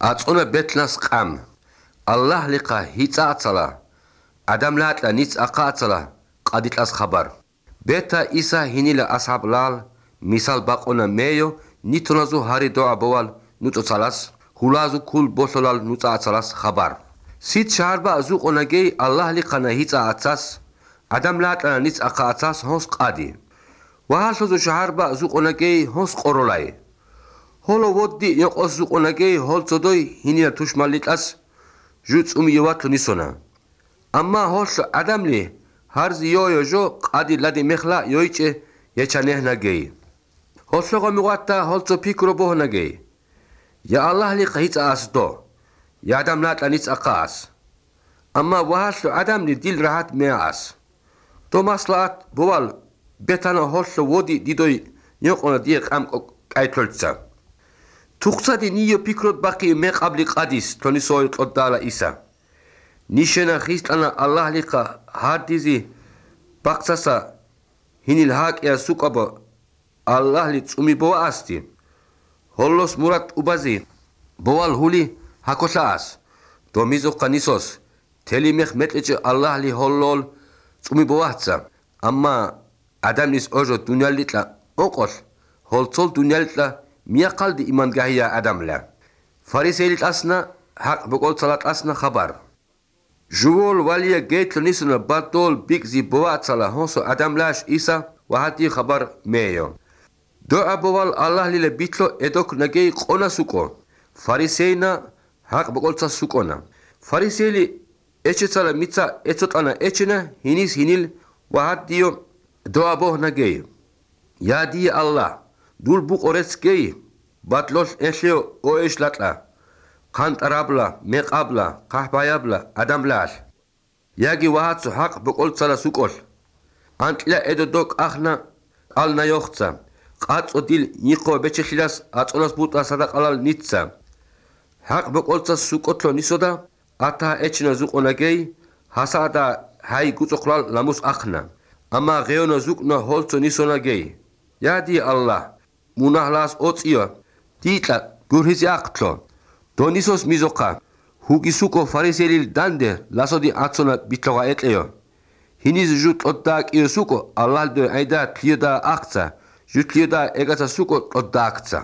აწონა ბეთლას ყამ ალლაჰ ლიყა ჰიწაცალა ადამ ლატლა ნიც აყაცალა ყადიტას ხაბარ ბეთა ისა ჰინილა ასაბლალ მისალ ბაყონა მეიო ნითონაზუ ჰარი დოა ბოვალ ნუწოცალას ჰულაზუ ქულ ბოსოლალ ნუწაცალას ხაბარ სით შარბა ზუყონაგეი ალლაჰ ლიყანა ჰიწაცას ადამ ლატლა ნიც აყაცას ჰოს ყადი ვაჰალშოზუ შარბა ზუყონაგეი ჰოს ყოროლაი ჰოლო ვოდი იყოს ზუყონაგეი ჰოლცოდოი ჰინია თუშმალიტას ჟუწუმი იواتლ ნისონა ამა ჰოლ ადამლი ჰარზი იოიოჟო ყადი ლადი მეხლა იოიჭე ეჩანეჰნაგეი ჰოლშოღო მიყვატა ჰოლცო ფიქრო ბოჰნაგეი ია ალლაჰ ლიყა ჰიწას დო ია ადამ ლატლა ნიც აყას ამა ვაჰალ ადამლი დილ რაჰატ მეას დო მასლაათ ბოვალ ბეთანა ჰოლშო ვოდი დიდოი იოყონა დი ყამ კაითოლცა თუხცადი ნიო ფიქროთ ბაყი მეყაბლი ყადის თონისოი ყოდალა ისა ნიშენა ხისტანა ალლაჰ ლიყა ჰარდიზი ბაყსასა ჰინილ ჰაკია სუკაბა ალლაჰ ლი წუმი ბოა ასტი ჰოლოს მურატ უბაზი ბოვალ ჰული ჰაკოშას დო მიზოყა ნისოს თელი მეხ მეტეჭე ალლაჰ ლი ჰოლოლ წუმი ბოაცა ამა ადამიანის ოჟო დუნიალიტლა ოყოლ ჰოლცოლ დუნიალიტლა მიაყალდი იმანგაია ადამლა ფარისეილიტასნა ჰაკ ბოკოლცალატასნა ხაბარ ჟუვოლ ვალია გეითლნისნა ბატოლ ბიგზი ბოაცალა ჰოსო ადამლაშ ისა ვაჰატი ხაბარ მეიო დო აბოვალ ალლაჰ ლილე ბიტლო ედოკ ნაგეი ყონა სუკო ფარისეინა ჰაკ ბოკოლცა სუკონა ფარისეილი ეჩეცალა მიცა ეცოტანა ეჩენა ჰინის ჰინილ ვაჰატიო დო აბოհ ნაგეი იადი ალლაჰ დულ ბუყორეცკეი ბატლოს ეშეო ოეშლატლა ყანტარაბლა მეყაბლა ყაჰბაიაბლა ადამლაშ იაგი ვაჰაცო ჰაკ ბოკოლცალა სუკოლ ანტლა ედოდო ყახნა ყალნა იოხცა ყაწო დილ იყო ბეჩეხილას აწოლას ბუტა სადაყალალ ნიცა ჰაკ ბოკოლცა სუკოთლო ნისოდა ათა ეჩნა ზუყონაგეი ჰასადა ჰაი გუწოხლალ ლამუს ახნა ამა ღეონო ზუკნა ჰოლცო ნისონაგეი იადი ალლაჰ მუნაჰლას ოწიო დიტა გურჰიზი აქტლო დონისოს მიზოყა ჰუგისუკო ფარისელი დანდე ლასოდი აცონა ბიტლოღა ეტეო ჰინის ჟუტოდა კიოსუკო ალლაჰ დე აიდა თლიოდა აქცა ჟუტლიოდა ეგაცა სუკო ტოდა აქცა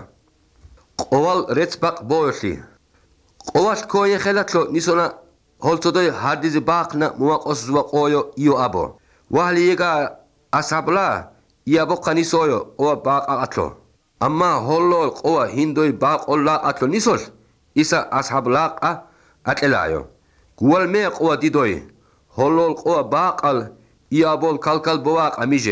ყოვალ რეცბაყ ბოეხი ყოვალ კოე ხელათლო ნისონა ჰოლცოდოი ჰარდიზი ბაყნა მუაყოს ზვაყოიო იო აბო ვალი ეგა ასაბლა იაბო ყანისოიო ყოვა ბაყაყათლო ამა ჰოლო ყოვა ჰინდოი ბაყოლა ათლო ნისოლ ისა ასაბლაყა ატელაიო გუალ მე ყოვა დიდოი ჰოლო ყოვა ბაყალ იაბოლ კალკალ ბოაყა მიჟე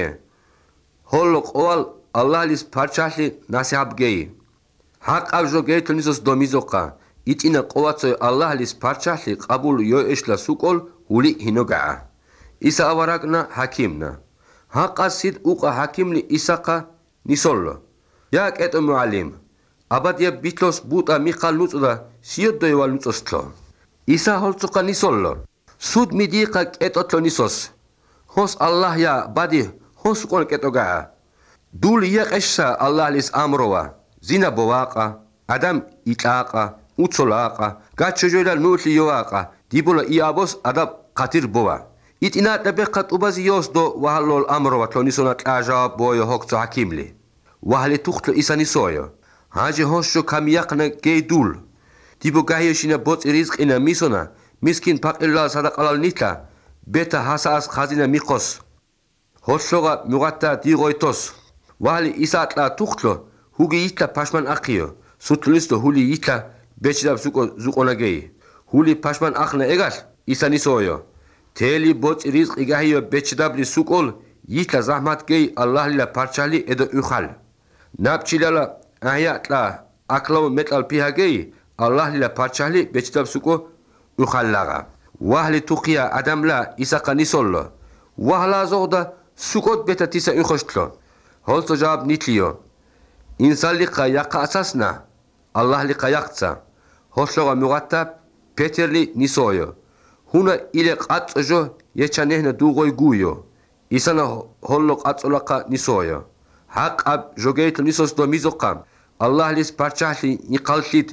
ჰოლო ყოვალ ალლაჰის ფარჩალი ნასიაბგეი ჰაყავჟო გეთნისოს დომიზოყა იტინა ყოვაცო ალლაჰის ფარჩალი ყაბულ იოეშლა სუკოლ ჰული ჰინოგა ისა ავარაკნა ჰაკიმნა ჰაყასიდ უყა ჰაკიმლი ისაყა ნისოლო ია კეტო მუალიმ აბადია ბიტლოს ბუტა მიხალ ნუწდა სიოდოივალ ნუწოსთლო ისა ჰოლცოყა ნისოლო სუდ მიდიყა კეტოთლო ნისოს ჰოს ალლაჰ ია ბადი ჰოს ყოლ კეტოგა დულ იაყეშსა ალლაჰის ამროვა ზინა ბოვაყა ადამ იტაყა უცოლაყა გაჩოჯოილა ნული იოაყა დიბოლა იაბოს ადა ყათირ ბოვა იტინა ტებეხა ტუბაზი იოსდო ვაჰლოლ ამროვა თონისონა ტაჟა ბოյო ჰოქცო ჰაკიმლი ვაჰლი თუხტო ისანისოյო ჰაჯი ჰოსშო კამიაყნა გეიდულ დიბო გაიოშინა ბოწი რიზყინა მისონა მისკინ ფაყილლა სადაყალალ ნიტა ბეთა ჰასას ხაზინა მიყოს ჰოსშოღა მუღატა დიღოითოს ვალი ისატლა თუხტლო ჰუგი იტლა ფაშმან ახიო სუთლისტო ჰული იტლა ბეჩდაბ სუკო ზუყონაგეი ჰული ფაშმან ახნა ეგალ ისანისოյო თელი ბოწი რიზყი გაიო ბეჩდაბლი სუკოლ იტლა ზაჰმატგეი ალლაჰ ლილა ფარჩალი ედო უხალ ნაბჩილალა აიატლა აკლავ მეტალ პიჰაგეი ალლაჰ ლილა ფარჩალი ბეჩდაბ სუკო უხალლაღა ვაჰლი თუყია ადამლა ისაყანისოლო ვაჰლა ზოღდა სუკოთ ბეთა თისა უხოშტლო ჰოლცო ჯაბ ნიტლიო ინსალიყა яқасасна ალლაჰ ლიყა яқცა ჰოლშოღა მუღატა პეტერლი ნისოյო ჰუნა ilе ყაწოჟო ეჩანეჰნა დუღოი გუიო ისანა ჰოლლო ყაწოლაყა ნისოյო ჰაყაბ ჟოგეით ნისოს დო მიზოყა ალლაჰ ლის პარჩალი იყალშით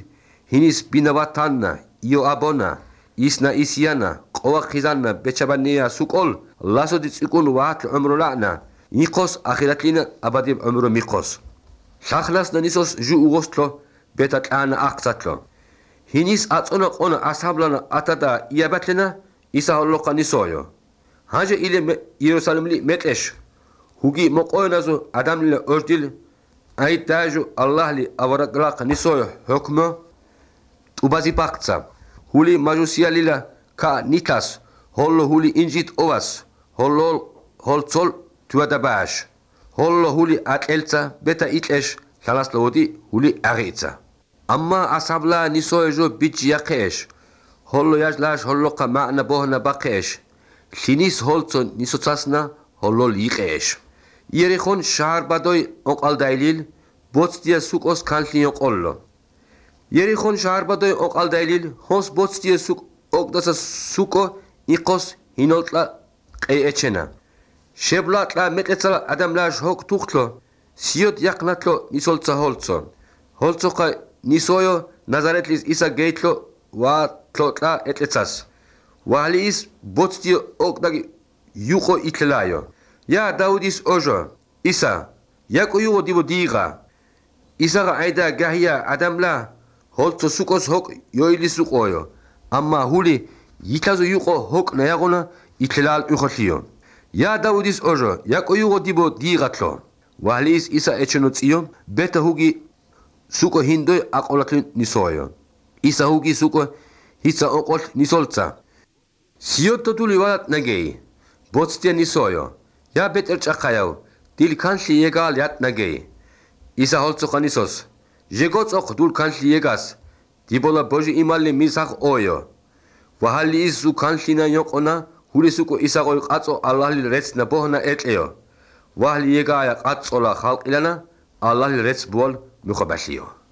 hinis binavatanna, io abona, isna isiana, qowa khizanna, bechabania sukol, laso di tsikun waat umru la'na, nikos akhiratlina abadib umru mikos. Shakhlas na nisos ju ugostlo, betat ana aqsatlo. Hinis atsona qona ashablana atada iabatlina, isa holloqa nisoyo. Haja ile Yerusalemli metlesh. Hugi moqoynazo adamli ordil, aytaju Allahli avaraglaq nisoyo hukmo, ubazi pakca. Huli majusia lila ka nitas, hollo huli injit ovas, holzol tuadabash. Hollo huli atelza beta itlesh, shalaslovodi huli aritza. Amma asabla nisoyo bichi yakesh. Hollo yajlash hollo ka ma'na bohna bakesh. Linis holzo nisotasna hollo liqesh. Yerikhon shahar badoy oqal dailil, botstia sukos kantlin oqollo. Yerikhon shahar badoy oqal dailil, hos botstia suk oqdasa suko iqos hinoltla qe'echena. Sheblatla metletsala adamlash hok tuqtlo, siot yaqnatlo nisoltsa holzo. Holzo ka nisoyo nazaretlis isa geitlo wa tlotla etletsas. Wahlis botstia oqdagi yuqo itlelayo. Ya Daudis ojo, Isa, yako yugo dibo diga. Isa ga aida gahia adamla, holto sukos hok yoili sukoyo. Amma huli yitazo yugo hok na yagona itlelal ukhotliyo. Ya Daudis ojo, yako yugo dibo diga tlo. Wahlis Isa echenotsiyo, beta hugi suko hindoy akolatlin nisoyo. Isa hugi suko hitsa okot nisoltsa. Siyoto tuli walat nagei, botstia nisoyo. Ya beter chakayaw, dil kanli yegal yat nagei. Isa holzo kanisos. Jegots ok dul kanli yegas. Dibola boji imalli misakh oyo. Wahali isu kanli na yokona, hulisuko isa koy qatso Allahli rets na bohna etleo. Wahali yega ya qatso la khalq ilana, Allahli rets bol mukhabashiyo.